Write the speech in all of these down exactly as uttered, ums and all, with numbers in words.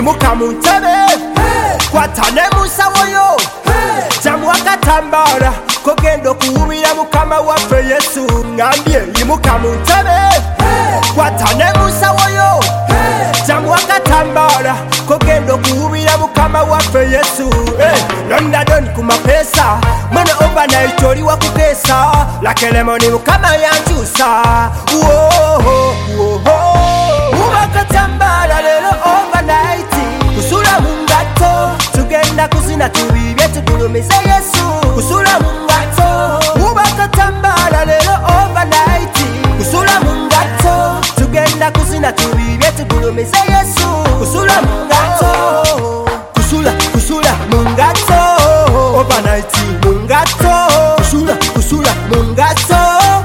yimuka mu ntebe kwata ne musawoyo jamu akatambala kogenda okuwubira mukama waffe Yesu ngambye yimuka mu ntebe kwata ne musawoyo jamu akatambala kogenda okuwubira mukama waffe Yesu londa doni ku mapesa mwene overnight oli wakukesa lakelemoni mukama yankyusa wubakatambala lero overnight kusula mu ngato tugenda kuzina tubibye tugulumize Yesu kusula mu ngato wubakatambala lero overnight kusula mu ngato tugenda kuzina tubibye tugulumize Yesu kusula mu ngato kusula kusula mu ngato overnight mu ngato kusula kusula mu ngato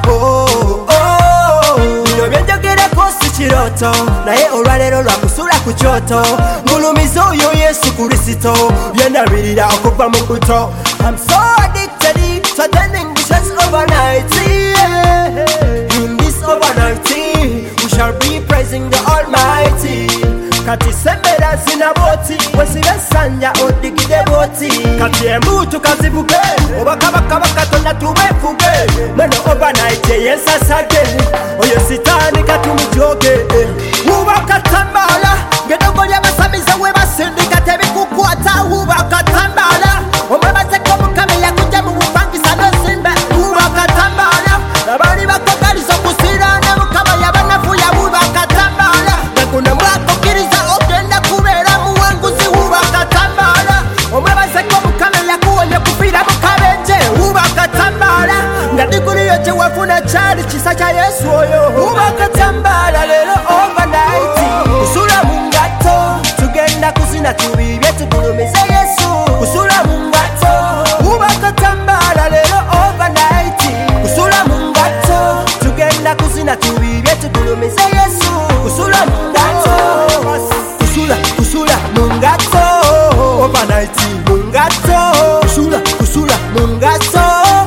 bino byenjogerako si kiroto naye olwaleero lwa kusula ku kyoto ngulumiza oyo Yesu Kristo byendabirira okuva mu buto. I'm so addicted to attending the church overnight, yeah. In this overnight we shall be praising the Almighty. Kati sembera zina boti wesiga sanja odigide boti kati embuto kazibuke obakabaka katonda tubefuge meno overnight yensasage oyo sitani katumujoge wubakatambala ngedogo lyabasamiza webasindika tebikukwata wubakatambala omwebateko mukame yakuja mu bupangisa nosimbe wubakatambala nabali bakogaliza okusirana mukama yabanafuya wubakatambala nekuna mwakokiriza ogenda kubeera muwanguzi wubakatambala omwebazeko mukame yakuwonya kufiira mukabenje wubakatambala nga diguriyo kyewafuna kyali kisa kya Yesu oyo wubakatambala lero overnight kusula mu ngato tugenda kuzina tubibye tugulumize Yesu kusula mu ngato wubakatambala lero overnight kusula mu ngato tugenda kuzina tubibye tugulumize Yesu kusula mu ngato kusula kusula mu ngato overnight mu ngato kusula kusula mu ngato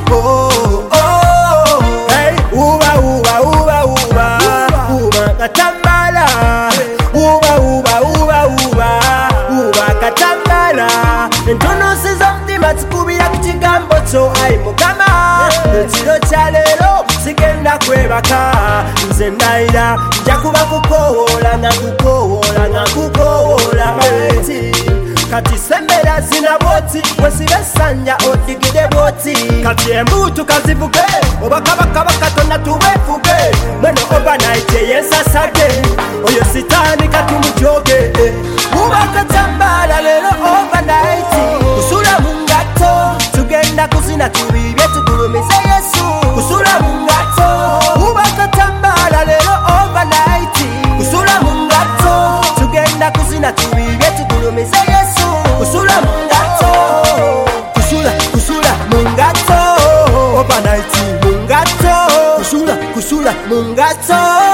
hey uba uba uba uba uba katambala uba uba uba uba uba katambala entonosi z'omutima zikubira ku kigambo kyo ayi mukama ekiro kya leero sigenda kwebaka nze ndayira nja kuba kukowoola nga kukowoola nga kukowoola kati sembera zina boti wesibe sanja odigide boti kati embuto kazivuge obakabakaba katonda tubefuge mweno overnight yensasage oyo sitani katumujoge wubakatambala lero overnight kusula mu ngato tugenda kuzina tubibye tugulumize Yesu kusula mu ngato wubakatambala lero overnight kusula mu ngato tugenda kuzina tubibye tugulumize Yesu kusula mu ngato kusula kusula mu ngato overnight mu ngato kusula kusula mu ngato